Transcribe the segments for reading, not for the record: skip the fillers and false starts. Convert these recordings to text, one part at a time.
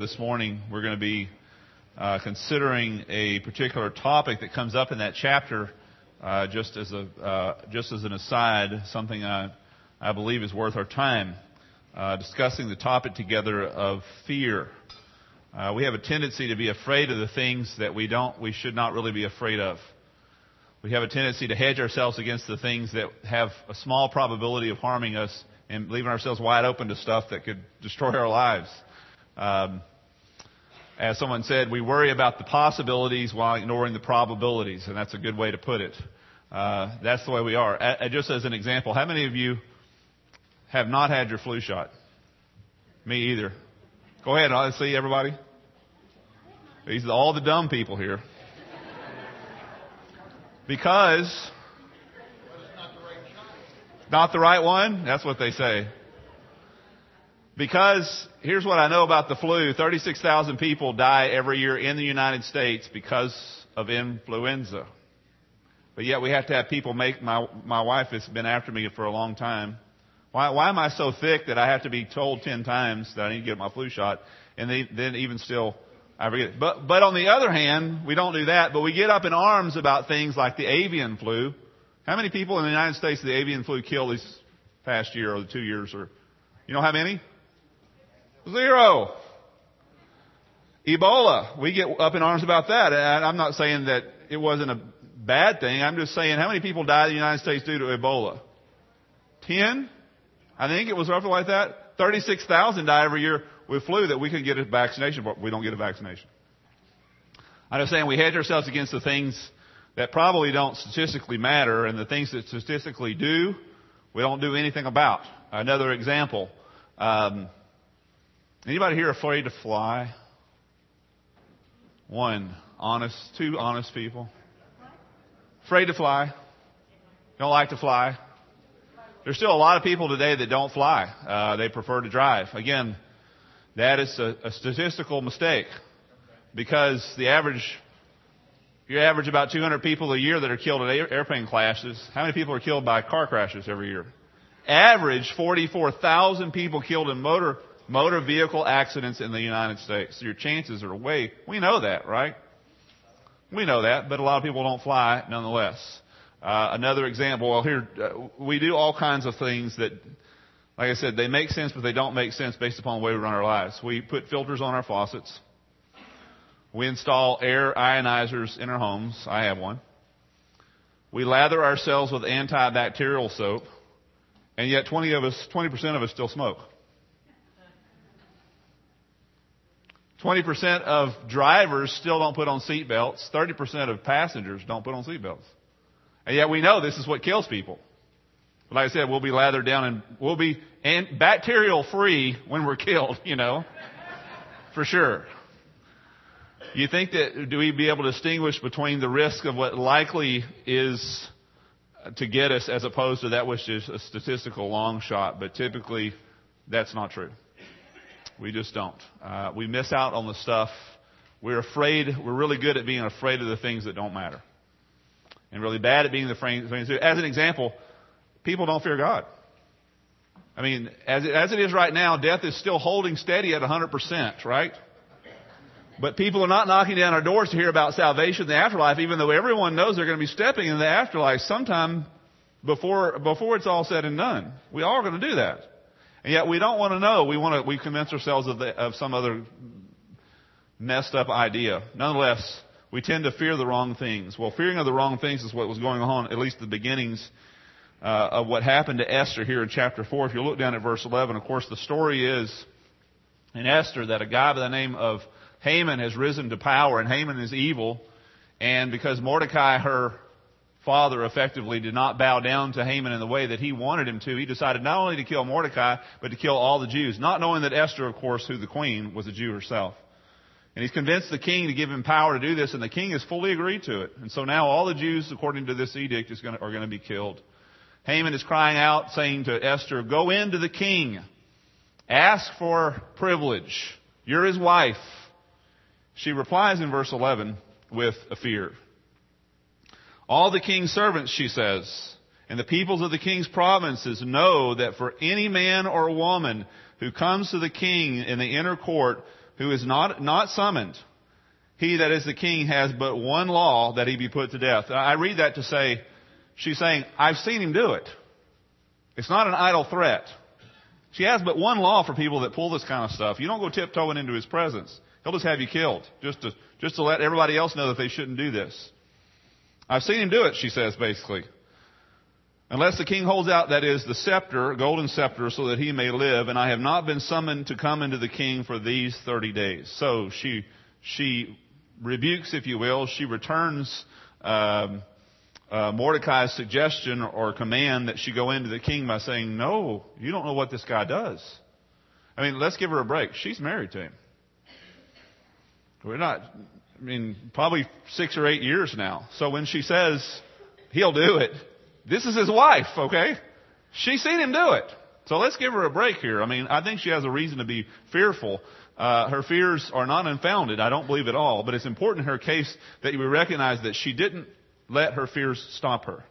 this morning, we're going to be considering a particular topic that comes up in that chapter. Just as an aside, something I believe is worth our time, discussing the topic together of fear. We have a tendency to be afraid of the things that we should not really be afraid of. We have a tendency to hedge ourselves against the things that have a small probability of harming us and leaving ourselves wide open to stuff that could destroy our lives. As someone said, we worry about the possibilities while ignoring the probabilities, and that's a good way to put it. That's the way we are. Just as an example, how many of you have not had your flu shot? Me either. Go ahead, let's see everybody. These are all the dumb people here. Because not the right one? That's what they say. Because here's what I know about the flu. 36,000 people die every year in the United States because of influenza. But yet we have to have people make, my wife has been after me for a long time. Why am I so thick that I have to be told 10 times that I need to get my flu shot? And then even still, I forget it. But on the other hand, we don't do that, but we get up in arms about things like the avian flu. How many people in the United States the avian flu killed this past year or the 2 years? Or you know how many? 0. Ebola. We get up in arms about that. And I'm not saying that it wasn't a bad thing. I'm just saying how many people die in the United States due to Ebola? 10? I think it was roughly like that. 36,000 die every year with flu that we could get a vaccination, but we don't get a vaccination. I'm just saying we hedge ourselves against the things that probably don't statistically matter, and the things that statistically do, we don't do anything about. Another example. Anybody here afraid to fly? 1. Honest. 2 honest people. Afraid to fly. Don't like to fly. There's still a lot of people today that don't fly. They prefer to drive. Again, that is a statistical mistake, because you average about 200 people a year that are killed in airplane crashes. How many people are killed by car crashes every year? Average 44,000 people killed in motor vehicle accidents in the United States. So your chances are we know that, right? We know that, but a lot of people don't fly nonetheless. Another example, here, we do all kinds of things that, like I said, they make sense, but they don't make sense based upon the way we run our lives. We put filters on our faucets. We install air ionizers in our homes. I have one. We lather ourselves with antibacterial soap, and yet 20% of us still smoke. 20% of drivers still don't put on seat belts. 30% of passengers don't put on seat belts. And yet we know this is what kills people. But like I said, we'll be lathered down and we'll be bacterial free when we're killed, for sure. You think that, do we be able to distinguish between the risk of what likely is to get us as opposed to that which is a statistical long shot? But typically that's not true. We just don't. We miss out on the stuff. We're really good at being afraid of the things that don't matter. And really bad at being the things. As an example, people don't fear God. I mean, as it is right now, death is still holding steady at 100%, right? But people are not knocking down our doors to hear about salvation in the afterlife, even though everyone knows they're going to be stepping in the afterlife sometime before it's all said and done. We all are going to do that. And yet we don't want to know. We convince ourselves of some other messed up idea. Nonetheless, we tend to fear the wrong things. Well, fearing of the wrong things is what was going on, at least the beginnings of what happened to Esther here in chapter 4. If you look down at verse 11, of course, the story is in Esther that a guy by the name of Haman has risen to power, and Haman is evil. And because Mordecai, her father, effectively did not bow down to Haman in the way that he wanted him to, he decided not only to kill Mordecai, but to kill all the Jews, not knowing that Esther, of course, who the queen, was a Jew herself. And he's convinced the king to give him power to do this, and the king has fully agreed to it. And so now all the Jews, according to this edict, are going to be killed. Haman is crying out, saying to Esther, "Go in to the king. Ask for privilege. You're his wife." She replies in verse 11 with a fear. "All the king's servants," she says, "and the peoples of the king's provinces know that for any man or woman who comes to the king in the inner court who is not summoned, he that is the king has but one law, that he be put to death. I read that to say, she's saying, I've seen him do it. It's not an idle threat. She has but one law for people that pull this kind of stuff. You don't go tiptoeing into his presence. He'll just have you killed, just to let everybody else know that they shouldn't do this. I've seen him do it, she says, basically. Unless the king holds out, that is, the scepter, golden scepter, so that he may live, and I have not been summoned to come into the king for these 30 days. So she rebukes, if you will. She returns Mordecai's suggestion or command that she go into the king by saying, no, you don't know what this guy does. I mean, let's give her a break. She's married to him. Probably 6 or 8 years now. So when she says he'll do it, this is his wife, okay? She's seen him do it. So let's give her a break here. I think she has a reason to be fearful. Her fears are not unfounded. I don't believe at all. But it's important in her case that we recognize that she didn't let her fears stop her.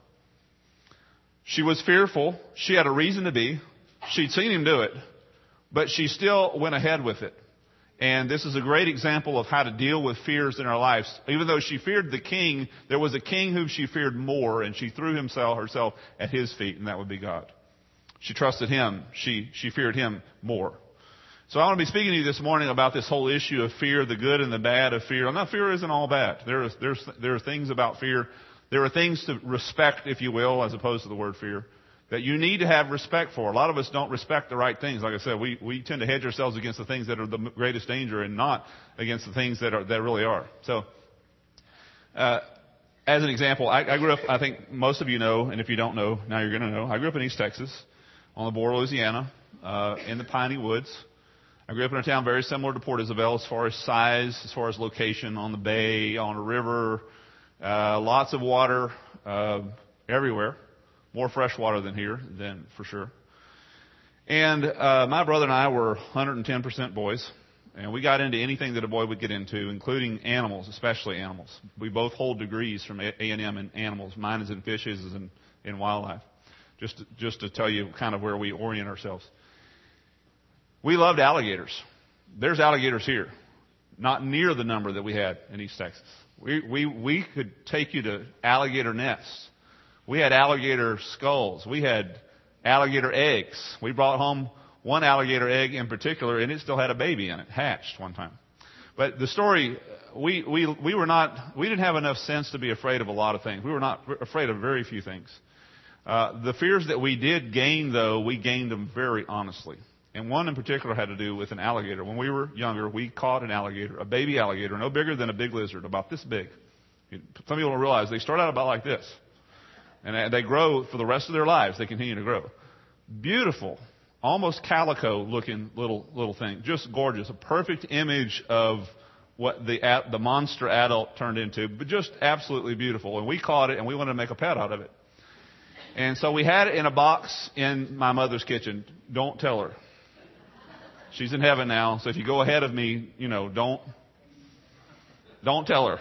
She was fearful. She had a reason to be. She'd seen him do it. But she still went ahead with it. And this is a great example of how to deal with fears in our lives. Even though she feared the king, there was a king whom she feared more, and she threw herself at his feet, and that would be God. She trusted him. She feared him more. So I want to be speaking to you this morning about this whole issue of fear, the good and the bad of fear. Now, fear isn't all bad. There are things about fear. There are things to respect, if you will, as opposed to the word fear, that you need to have respect for. A lot of us don't respect the right things. Like I said, we tend to hedge ourselves against the things that are the greatest danger and not against the things that really are. So, as an example, I grew up, I think most of you know, and if you don't know, now you're going to know. I grew up in East Texas, on the border of Louisiana, in the piney woods. I grew up in a town very similar to Port Isabel as far as size, as far as location, on the bay, on a river, lots of water everywhere. More fresh water than here, for sure. And my brother and I were 110% boys. And we got into anything that a boy would get into, including animals, especially animals. We both hold degrees from A&M in animals. Mine is in fishes, is in wildlife. Just to tell you kind of where we orient ourselves. We loved alligators. There's alligators here. Not near the number that we had in East Texas. We could take you to alligator nests. We had alligator skulls. We had alligator eggs. We brought home one alligator egg in particular, and it still had a baby in it, hatched one time. But the story, we didn't have enough sense to be afraid of a lot of things. We were not afraid of very few things. The fears that we did gain, though, we gained them very honestly. And one in particular had to do with an alligator. When we were younger, we caught an alligator, a baby alligator, no bigger than a big lizard, about this big. Some people don't realize they start out about like this. And they grow for the rest of their lives. They continue to grow. Beautiful, almost calico-looking little thing. Just gorgeous. A perfect image of what the monster adult turned into. But just absolutely beautiful. And we caught it, and we wanted to make a pet out of it. And so we had it in a box in my mother's kitchen. Don't tell her. She's in heaven now, so if you go ahead of me, don't tell her.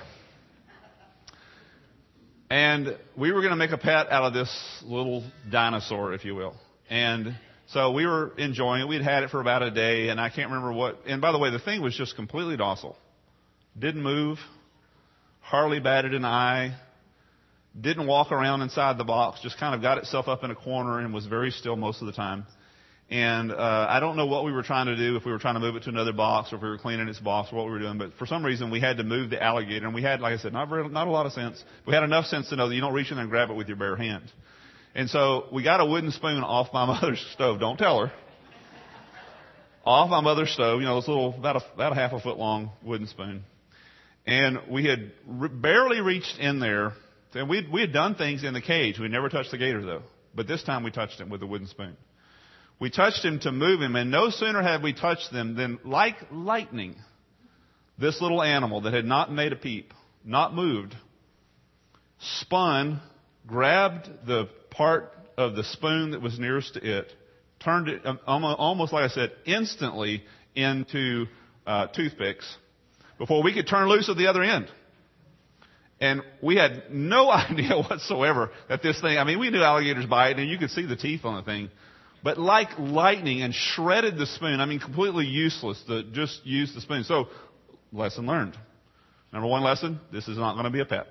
And we were going to make a pet out of this little dinosaur, if you will. And so we were enjoying it. We'd had it for about a day, and I can't remember what. And by the way, the thing was just completely docile. Didn't move. Hardly batted an eye. Didn't walk around inside the box. Just kind of got itself up in a corner and was very still most of the time. And I don't know what we were trying to do, if we were trying to move it to another box or if we were cleaning its box or what we were doing. But for some reason, we had to move the alligator. And we had, like I said, not a lot of sense. We had enough sense to know that you don't reach in there and grab it with your bare hand. And so we got a wooden spoon off my mother's stove. Don't tell her. Off my mother's stove, this little, about a half a foot long wooden spoon. And we had barely reached in there. And we had done things in the cage. We never touched the gator, though. But this time we touched him with a wooden spoon. We touched him to move him, and no sooner had we touched them than, like lightning, this little animal that had not made a peep, not moved, spun, grabbed the part of the spoon that was nearest to it, turned it almost, like I said, instantly into toothpicks before we could turn loose at the other end. And we had no idea whatsoever that this thing, we knew alligators bite, and you could see the teeth on the thing. but like lightning, and shredded the spoon. I mean, completely useless to just use the spoon. So, lesson learned. Number one lesson, this is not going to be a pet.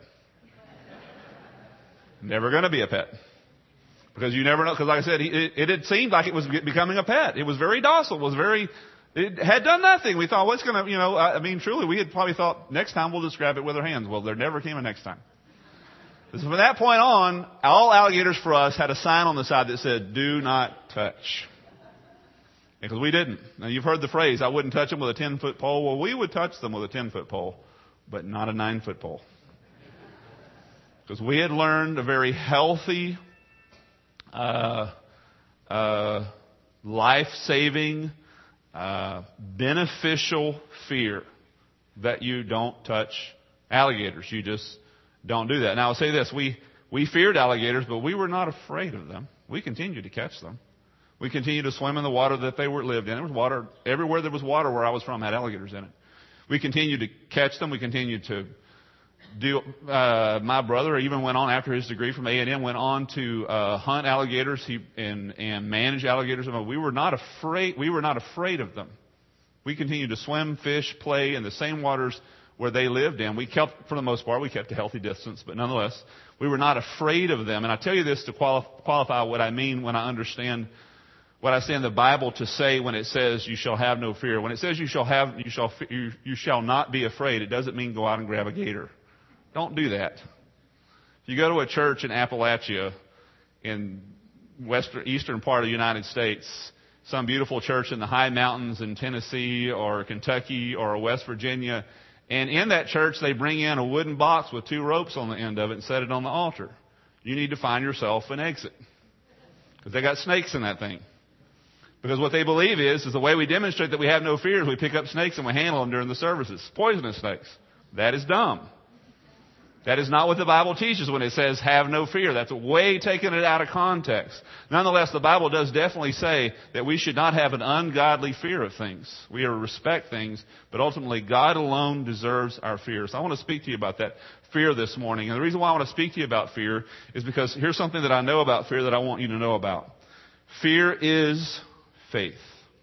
Never going to be a pet. Because you never know, because like I said, it had seemed like it was becoming a pet. It was very docile, it had done nothing. We thought, what's going to, truly, we had probably thought, next time we'll just grab it with our hands. Well, there never came a next time. So from that point on, all alligators for us had a sign on the side that said, do not touch. Because we didn't. Now you've heard the phrase, I wouldn't touch them with a 10-foot pole. Well, we would touch them with a 10-foot pole, but not a 9-foot pole. Because we had learned a very healthy, life-saving, beneficial fear that you don't touch alligators. You just don't do that. Now I'll say this, we feared alligators, but we were not afraid of them. We continued to catch them. We continued to swim in the water that they lived in. There was water, everywhere there was water where I was from had alligators in it. We continued to catch them. We continued to do, my brother even went on after his degree from A&M, went on to hunt alligators and manage alligators. We were not afraid of them. We continued to swim, fish, play in the same waters where they lived in. We kept, for the most part, we kept a healthy distance, but nonetheless, we were not afraid of them. And I tell you this to qualify what I mean when I understand what I say in the Bible to say when it says you shall have no fear. When it says you shall not be afraid, it doesn't mean go out and grab a gator. Don't do that. If you go to a church in Appalachia, in eastern part of the United States, some beautiful church in the high mountains in Tennessee or Kentucky or West Virginia, and in that church they bring in a wooden box with 2 ropes on the end of it and set it on the altar. You need to find yourself an exit. Because they got snakes in that thing. Because what they believe is the way we demonstrate that we have no fear is we pick up snakes and we handle them during the services. Poisonous snakes. That is dumb. That is not what the Bible teaches when it says have no fear. That's way taking it out of context. Nonetheless, the Bible does definitely say that we should not have an ungodly fear of things. We are to respect things, but ultimately God alone deserves our fear. So I want to speak to you about that fear this morning. And the reason why I want to speak to you about fear is because here's something that I know about fear that I want you to know about. Fear is faith.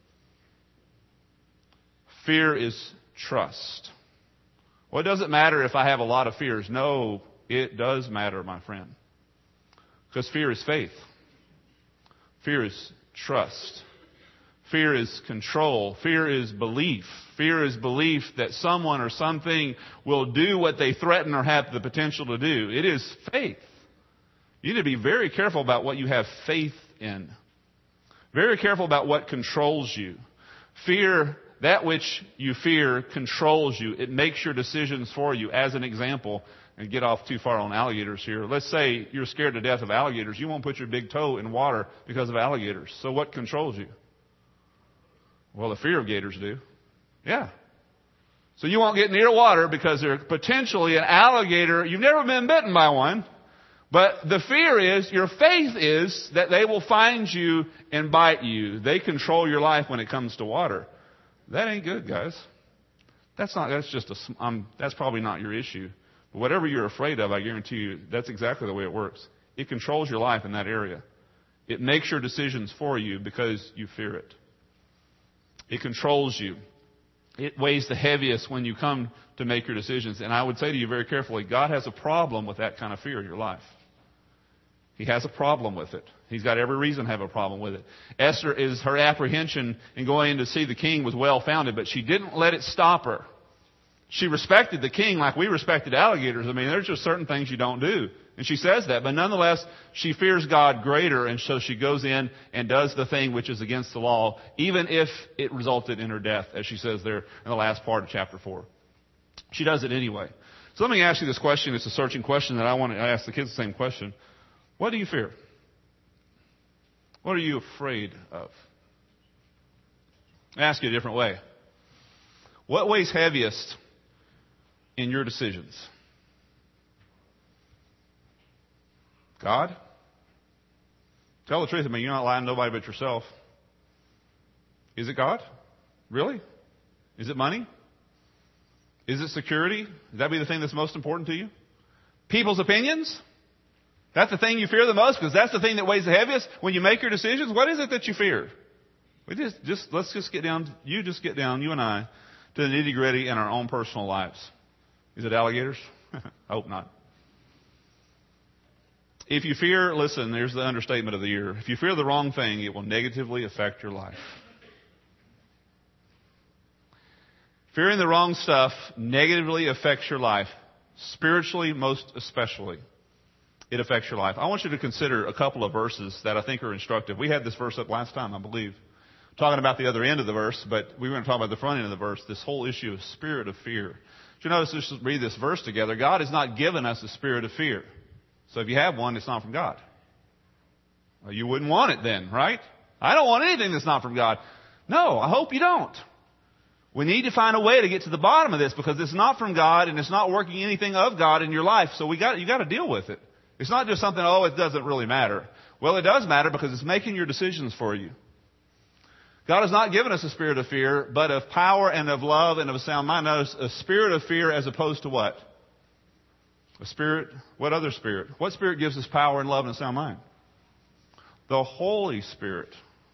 Fear is trust. Well, it doesn't matter if I have a lot of fears. No, it does matter, my friend. Because fear is faith. Fear is trust. Fear is control. Fear is belief. Fear is belief that someone or something will do what they threaten or have the potential to do. It is faith. You need to be very careful about what you have faith in. Very careful about what controls you. Fear, that which you fear, controls you. It makes your decisions for you. As an example, and get off too far on alligators here. Let's say you're scared to death of alligators. You won't put your big toe in water because of alligators. So what controls you? Well, the fear of gators do. Yeah. So you won't get near water because there's potentially an alligator. You've never been bitten by one. But the fear is, your faith is that they will find you and bite you. They control your life when it comes to water. That ain't good, guys. That's probably not your issue. But whatever you're afraid of, I guarantee you, that's exactly the way it works. It controls your life in that area. It makes your decisions for you because you fear it. It controls you. It weighs the heaviest when you come to make your decisions. And I would say to you very carefully, God has a problem with that kind of fear in your life. He has a problem with it. He's got every reason to have a problem with it. Esther, her apprehension in going in to see the king was well founded, but she didn't let it stop her. She respected the king like we respected alligators. I mean, there's just certain things you don't do. And she says that, but nonetheless, she fears God greater, and so she goes in and does the thing which is against the law, even if it resulted in her death, as she says there in the last part of chapter 4. She does it anyway. So let me ask you this question. It's a searching question that I ask the kids the same question. What do you fear? What are you afraid of? I'll ask you a different way. What weighs heaviest in your decisions? God? Tell the truth. I mean, you're not lying to nobody but yourself. Is it God? Really? Is it money? Is it security? Would that be the thing that's most important to you? People's opinions? That's the thing you fear the most because that's the thing that weighs the heaviest when you make your decisions. What is it that you fear? Let's just get down, you and I, to the nitty-gritty in our own personal lives. Is it alligators? I hope not. If you fear, listen, there's the understatement of the year. If you fear the wrong thing, it will negatively affect your life. Fearing the wrong stuff negatively affects your life. Spiritually, most especially, it affects your life. I want you to consider a couple of verses that I think are instructive. We had this verse up last time, I believe. Talking about the other end of the verse, but we were going to talk about the front end of the verse, this whole issue of spirit of fear. Did you notice, just read this verse together. God has not given us a spirit of fear. So if you have one, it's not from God. Well, you wouldn't want it then, right? I don't want anything that's not from God. No, I hope you don't. We need to find a way to get to the bottom of this because it's not from God and it's not working anything of God in your life. So you got to deal with it. It's not just something, it doesn't really matter. Well, it does matter because it's making your decisions for you. God has not given us a spirit of fear, but of power and of love and of a sound mind. Notice a spirit of fear as opposed to what? A spirit, what other spirit? What spirit gives us power and love and a sound mind? The Holy Spirit.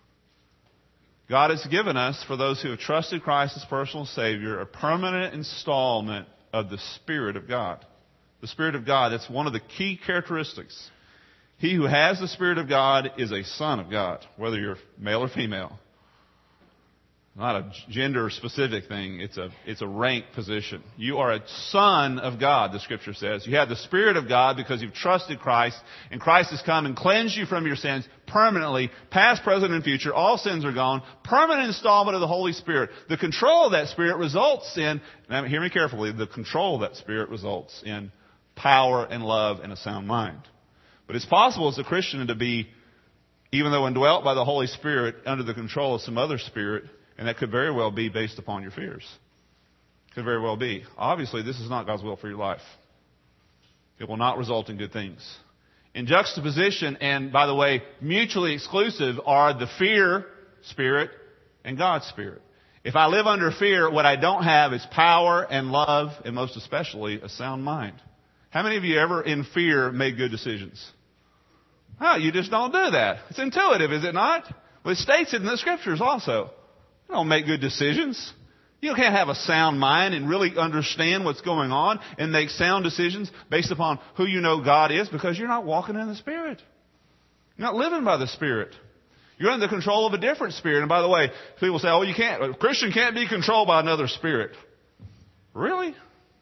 God has given us, for those who have trusted Christ as personal Savior, a permanent installment of the Spirit of God. The Spirit of God, that's one of the key characteristics. He who has the Spirit of God is a son of God, whether you're male or female. Not a gender-specific thing. It's a rank position. You are a son of God, the Scripture says. You have the Spirit of God because you've trusted Christ, and Christ has come and cleansed you from your sins permanently, past, present, and future. All sins are gone. Permanent installment of the Holy Spirit. The control of that Spirit results in, now hear me carefully, the control of that Spirit results in power and love and a sound mind. But it's possible as a Christian to be, even though indwelt by the Holy Spirit, under the control of some other spirit. And that could very well be based upon your fears. Could very well be. Obviously, this is not God's will for your life. It will not result in good things. In juxtaposition, and by the way, mutually exclusive, are the fear spirit and God's Spirit. If I live under fear, what I don't have is power and love, and most especially, a sound mind. How many of you ever in fear made good decisions? Oh, you just don't do that. It's intuitive, is it not? Well, it states it in the Scriptures also. You don't make good decisions. You can't have a sound mind and really understand what's going on and make sound decisions based upon who you know God is because you're not walking in the Spirit. You're not living by the Spirit. You're under the control of a different spirit. And by the way, people say, you can't, a Christian can't be controlled by another spirit. Really?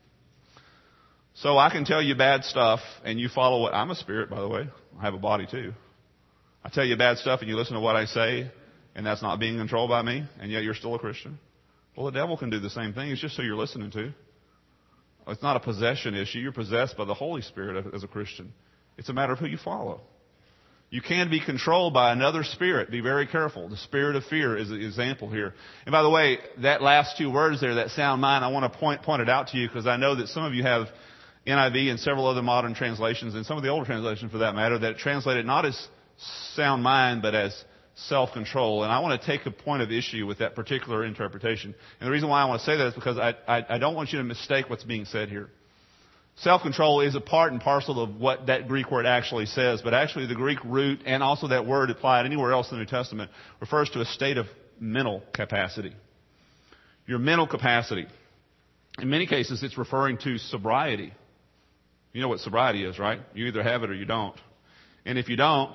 So I can tell you bad stuff and you follow what, I'm a spirit, by the way. I have a body too. I tell you bad stuff and you listen to what I say. And that's not being controlled by me, and yet you're still a Christian. Well, the devil can do the same thing. It's just who you're listening to. It's not a possession issue. You're possessed by the Holy Spirit as a Christian. It's a matter of who you follow. You can be controlled by another spirit. Be very careful. The spirit of fear is an example here. And by the way, that last two words there, that sound mind, I want to point it out to you because I know that some of you have NIV and several other modern translations, and some of the older translations for that matter, that translate it not as sound mind, but as self-control. And I want to take a point of issue with that particular interpretation. And the reason why I want to say that is because I don't want you to mistake what's being said here. Self-control is a part and parcel of what that Greek word actually says, but actually the Greek root and also that word applied anywhere else in the New Testament refers to a state of mental capacity. Your mental capacity. In many cases, it's referring to sobriety. You know what sobriety is, right? You either have it or you don't. And if you don't,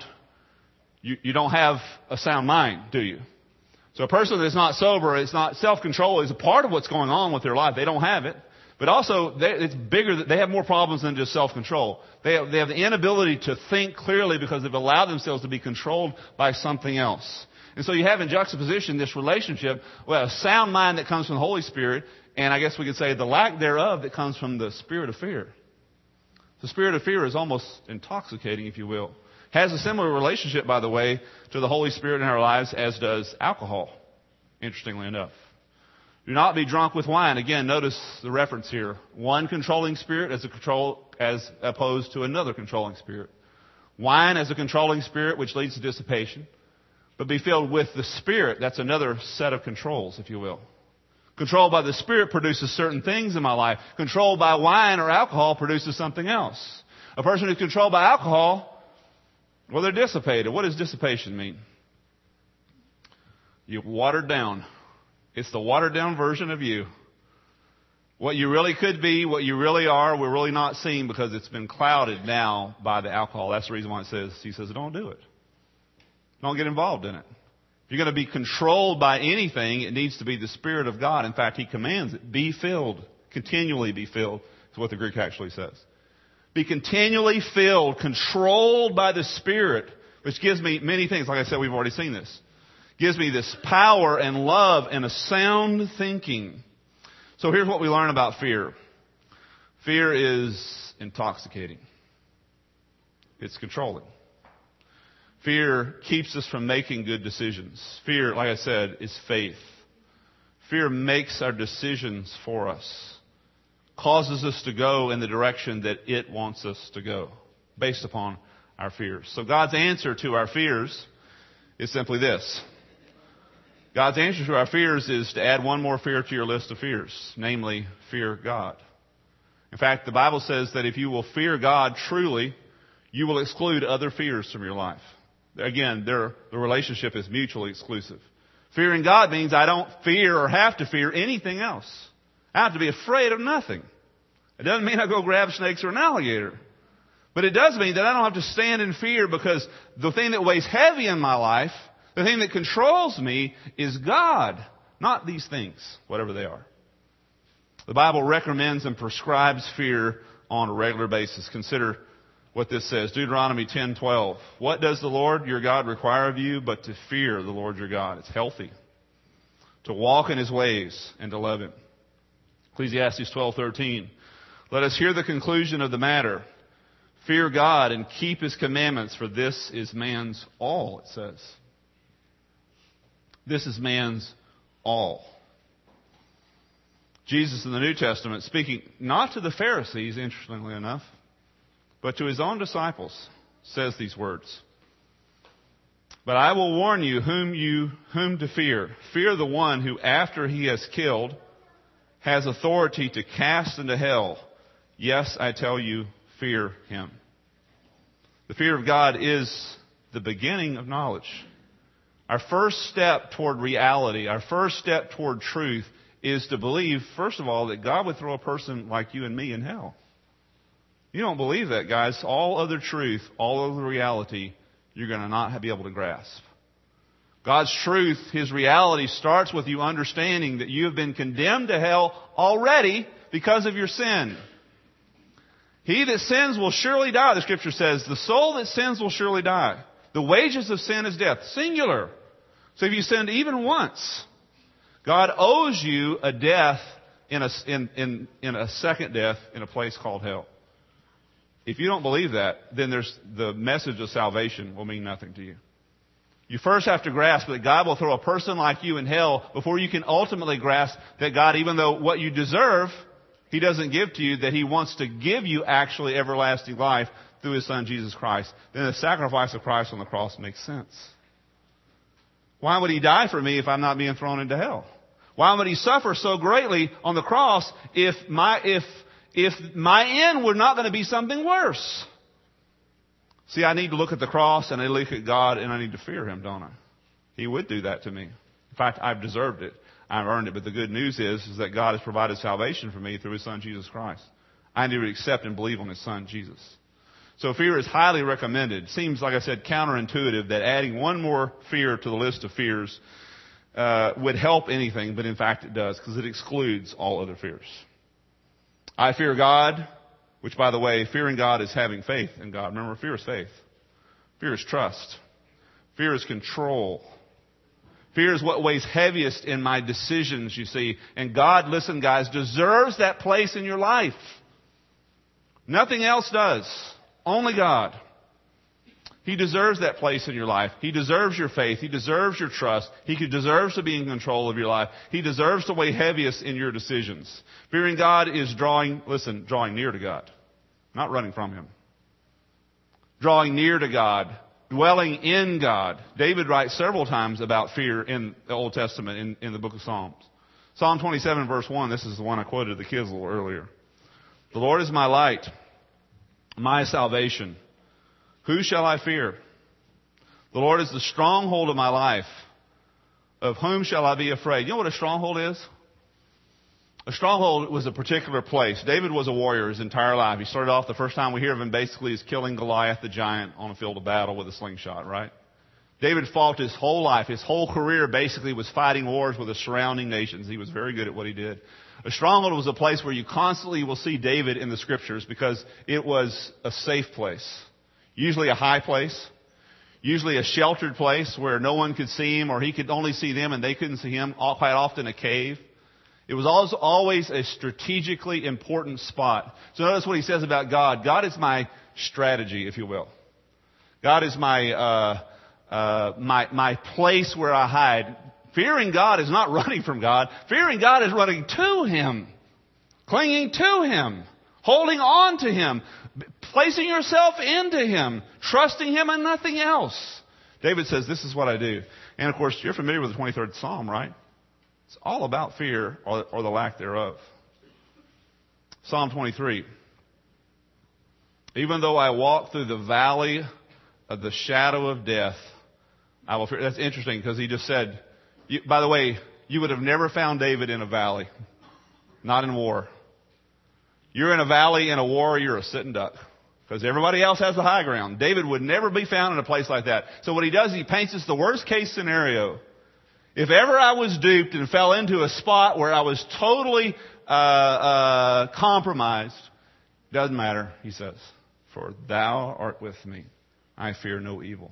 you don't have a sound mind, do you? So a person that's not sober, it's not self-control is a part of what's going on with their life. They don't have it. But also, it's bigger. They have more problems than just self-control. They have the inability to think clearly because they've allowed themselves to be controlled by something else. And so you have in juxtaposition this relationship, well, a sound mind that comes from the Holy Spirit, and I guess we could say the lack thereof that comes from the spirit of fear. The spirit of fear is almost intoxicating, if you will. Has a similar relationship, by the way, to the Holy Spirit in our lives as does alcohol, interestingly enough. Do not be drunk with wine. Again, notice the reference here. One controlling spirit as opposed to another controlling spirit. Wine as a controlling spirit, which leads to dissipation. But be filled with the Spirit. That's another set of controls, if you will. Controlled by the Spirit produces certain things in my life. Controlled by wine or alcohol produces something else. A person who's controlled by alcohol, well, they're dissipated. What does dissipation mean? You're watered down. It's the watered down version of you. What you really could be, what you really are, we're really not seeing because it's been clouded now by the alcohol. That's the reason why he says, don't do it. Don't get involved in it. If you're going to be controlled by anything, it needs to be the Spirit of God. In fact, He commands it. Be filled. Continually be filled. That's what the Greek actually says. Be continually filled, controlled by the Spirit, which gives me many things. Like I said, we've already seen this. Gives me this power and love and a sound thinking. So here's what we learn about fear. Fear is intoxicating. It's controlling. Fear keeps us from making good decisions. Fear, like I said, is faith. Fear makes our decisions for us. Causes us to go in the direction that it wants us to go, based upon our fears. So God's answer to our fears is simply this. God's answer to our fears is to add one more fear to your list of fears, namely, fear God. In fact, the Bible says that if you will fear God truly, you will exclude other fears from your life. Again, the relationship is mutually exclusive. Fearing God means I don't fear or have to fear anything else. I have to be afraid of nothing. It doesn't mean I go grab snakes or an alligator. But it does mean that I don't have to stand in fear because the thing that weighs heavy in my life, the thing that controls me is God, not these things, whatever they are. The Bible recommends and prescribes fear on a regular basis. Consider what this says. Deuteronomy 10:12. What does the Lord your God require of you but to fear the Lord your God? It's healthy. To walk in His ways and to love Him. Ecclesiastes 12:13. Let us hear the conclusion of the matter. Fear God and keep His commandments, for this is man's all, it says. This is man's all. Jesus in the New Testament, speaking not to the Pharisees, interestingly enough, but to His own disciples, says these words. But I will warn you whom to fear. Fear the one who, after he has killed, has authority to cast into hell. Yes, I tell you, fear him. The fear of God is the beginning of knowledge. Our first step toward reality, our first step toward truth, is to believe, first of all, that God would throw a person like you and me in hell. You don't believe that, guys. All other truth, all other reality, you're going to not be able to grasp. God's truth, His reality, starts with you understanding that you have been condemned to hell already because of your sin. He that sins will surely die, the Scripture says. The soul that sins will surely die. The wages of sin is death. Singular. So if you sinned even once, God owes you a death in a second death in a place called hell. If you don't believe that, then the message of salvation will mean nothing to you. You first have to grasp that God will throw a person like you in hell before you can ultimately grasp that God, even though what you deserve, He doesn't give to you, that He wants to give you actually everlasting life through His Son Jesus Christ. Then the sacrifice of Christ on the cross makes sense. Why would He die for me if I'm not being thrown into hell? Why would He suffer so greatly on the cross if my end were not going to be something worse? See, I need to look at the cross and I look at God and I need to fear Him, don't I? He would do that to me. In fact, I've deserved it. I've earned it. But the good news is that God has provided salvation for me through His Son, Jesus Christ. I need to accept and believe on His Son, Jesus. So fear is highly recommended. It seems, like I said, counterintuitive that adding one more fear to the list of fears would help anything, but in fact it does, because it excludes all other fears. I fear God, which, by the way, fearing God is having faith in God. Remember, fear is faith. Fear is trust. Fear is control. Fear is what weighs heaviest in my decisions, you see. And God, listen guys, deserves that place in your life. Nothing else does. Only God. He deserves that place in your life. He deserves your faith. He deserves your trust. He deserves to be in control of your life. He deserves to weigh heaviest in your decisions. Fearing God is drawing near to God. Not running from Him. Drawing near to God. Dwelling in God. David writes several times about fear in the Old Testament in the book of Psalms. Psalm 27 verse 1, this is the one I quoted the kids a little earlier. The Lord is my light. my salvation. Who shall I fear? The Lord is the stronghold of my life. Of whom shall I be afraid? You know what a stronghold is? A stronghold was a particular place. David was a warrior his entire life. He started off, the first time we hear of him basically is killing Goliath the giant on a field of battle with a slingshot, right? David fought his whole life. His whole career basically was fighting wars with the surrounding nations. He was very good at what he did. A stronghold was a place where you constantly will see David in the scriptures because it was a safe place. Usually a high place. Usually a sheltered place where no one could see him or he could only see them and they couldn't see him. Quite often a cave. It was always a strategically important spot. So notice what he says about God. God is my strategy, if you will. God is my place where I hide. Fearing God is not running from God. Fearing God is running to Him. Clinging to Him. Holding on to Him. Placing yourself into Him. Trusting Him and nothing else. David says, this is what I do. And of course, you're familiar with the 23rd Psalm, right? It's all about fear or the lack thereof. Psalm 23. Even though I walk through the valley of the shadow of death, I will fear. That's interesting because he just said, by the way, you would have never found David in a valley. Not in war. You're in a valley in a war, you're a sitting duck. Because everybody else has the high ground. David would never be found in a place like that. So what he does, he paints us the worst case scenario. If ever I was duped and fell into a spot where I was totally compromised, doesn't matter, he says. For thou art with me. I fear no evil.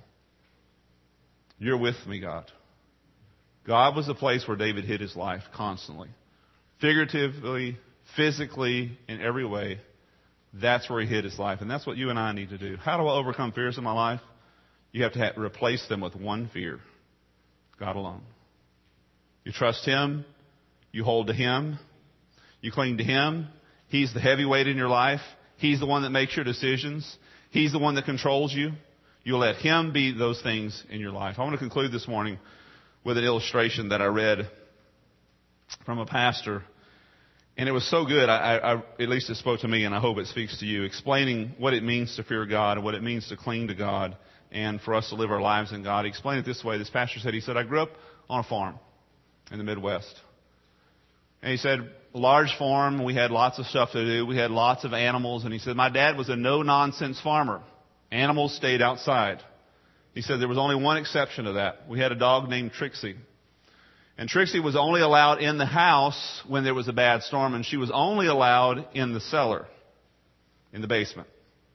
You're with me, God. God was the place where David hid his life constantly. Figuratively, physically, in every way. That's where he hid his life. And that's what you and I need to do. How do I overcome fears in my life? You have to replace them with one fear. God alone. You trust Him. You hold to Him. You cling to Him. He's the heavyweight in your life. He's the one that makes your decisions. He's the one that controls you. You let Him be those things in your life. I want to conclude this morning with an illustration that I read from a pastor. And it was so good, at least it spoke to me, and I hope it speaks to you, explaining what it means to fear God and what it means to cling to God and for us to live our lives in God. He explained it this way. This pastor said, he said, I grew up on a farm in the Midwest. And he said, large farm, we had lots of stuff to do. We had lots of animals. And he said, my dad was a no-nonsense farmer. Animals stayed outside. He said there was only one exception to that. We had a dog named Trixie. And Trixie was only allowed in the house when there was a bad storm, and she was only allowed in the cellar, in the basement.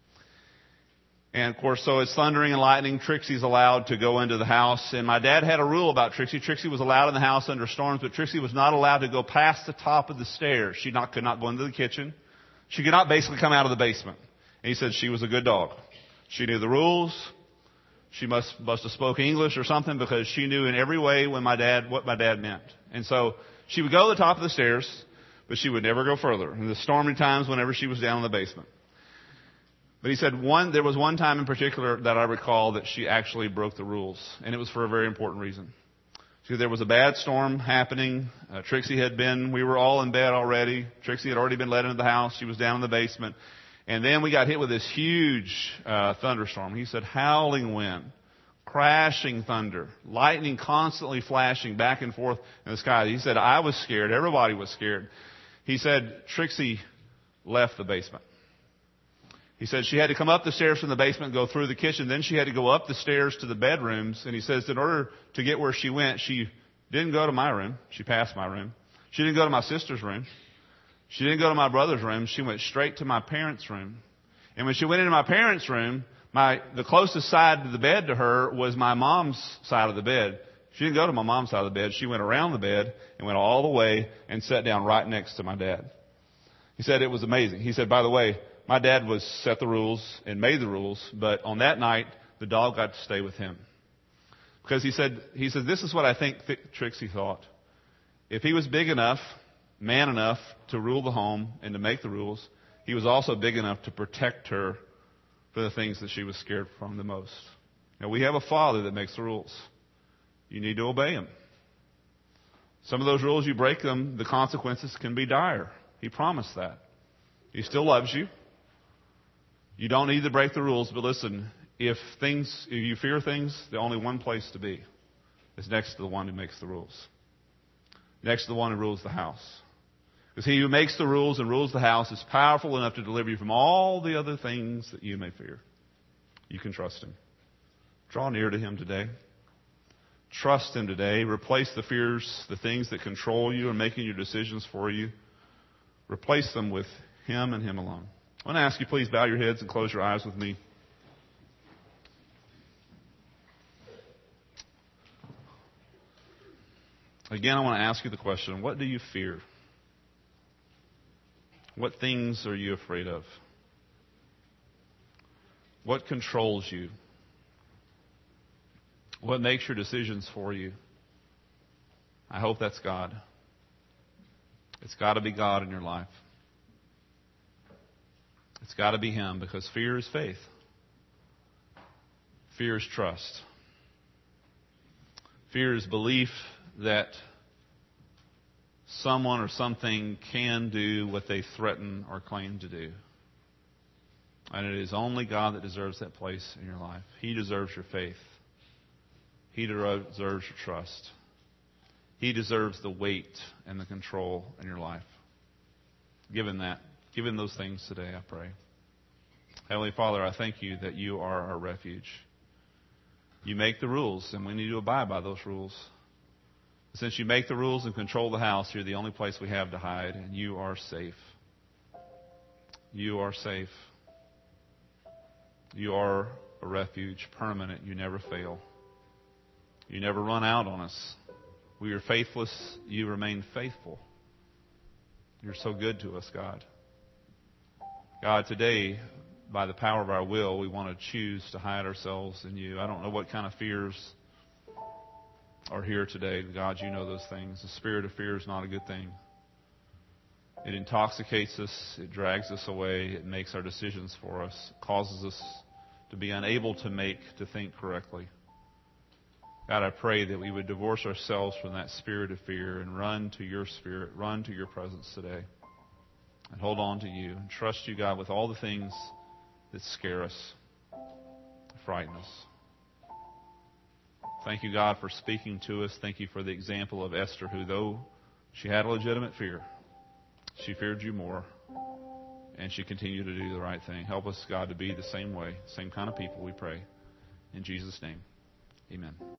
And of course, so it's thundering and lightning. Trixie's allowed to go into the house. And my dad had a rule about Trixie. Trixie was allowed in the house under storms, but Trixie was not allowed to go past the top of the stairs. She could not go into the kitchen. She could not basically come out of the basement. And he said she was a good dog. She knew the rules. She must have spoke English or something because she knew in every way what my dad meant. And so she would go to the top of the stairs, but she would never go further. In the stormy times whenever she was down in the basement. But he said there was one time in particular that I recall that she actually broke the rules. And it was for a very important reason. See, there was a bad storm happening. We were all in bed already. Trixie had already been let into the house. She was down in the basement. And then we got hit with this huge thunderstorm. He said howling wind, crashing thunder, lightning constantly flashing back and forth in the sky. He said, I was scared. Everybody was scared. He said, Trixie left the basement. He said she had to come up the stairs from the basement and go through the kitchen. Then she had to go up the stairs to the bedrooms. And he says in order to get where she went, she didn't go to my room. She passed my room. She didn't go to my sister's room. She didn't go to my brother's room. She went straight to my parents' room. And when she went into my parents' room, the closest side to the bed to her was my mom's side of the bed. She didn't go to my mom's side of the bed. She went around the bed and went all the way and sat down right next to my dad. He said it was amazing. He said, by the way, my dad set the rules and made the rules, but on that night, the dog got to stay with him. Because he said, this is what I think Trixie thought. If he was big enough, man enough to rule the home and to make the rules, he was also big enough to protect her for the things that she was scared from the most. Now, we have a Father that makes the rules. You need to obey Him. Some of those rules, you break them, the consequences can be dire. He promised that. He still loves you. You don't need to break the rules, but listen, if you fear things, the only one place to be is next to the one who makes the rules. Next to the one who rules the house. Because he who makes the rules and rules the house is powerful enough to deliver you from all the other things that you may fear. You can trust him. Draw near to him today. Trust him today. Replace the fears, the things that control you and making your decisions for you. Replace them with him and him alone. I want to ask you, please bow your heads and close your eyes with me. Again, I want to ask you the question, what do you fear? What things are you afraid of? What controls you? What makes your decisions for you? I hope that's God. It's got to be God in your life. It's got to be him, because fear is faith. Fear is trust. Fear is belief that someone or something can do what they threaten or claim to do. And it is only God that deserves that place in your life. He deserves your faith. He deserves your trust. He deserves the weight and the control in your life. Give him those things today, I pray. Heavenly Father, I thank you that you are our refuge. You make the rules, and we need to abide by those rules. Since you make the rules and control the house, you're the only place we have to hide, and you are safe. You are safe. You are a refuge, permanent. You never fail. You never run out on us. We are faithless. You remain faithful. You're so good to us, God. God, today, by the power of our will, we want to choose to hide ourselves in you. I don't know what kind of fears are here today. God, you know those things. The spirit of fear is not a good thing. It intoxicates us. It drags us away. It makes our decisions for us. It causes us to be unable to think correctly. God, I pray that we would divorce ourselves from that spirit of fear and run to your spirit, run to your presence today, and hold on to you and trust you, God, with all the things that scare us, frighten us. Thank you, God, for speaking to us. Thank you for the example of Esther, who, though she had a legitimate fear, she feared you more, and she continued to do the right thing. Help us, God, to be the same way, same kind of people, we pray. In Jesus' name, amen.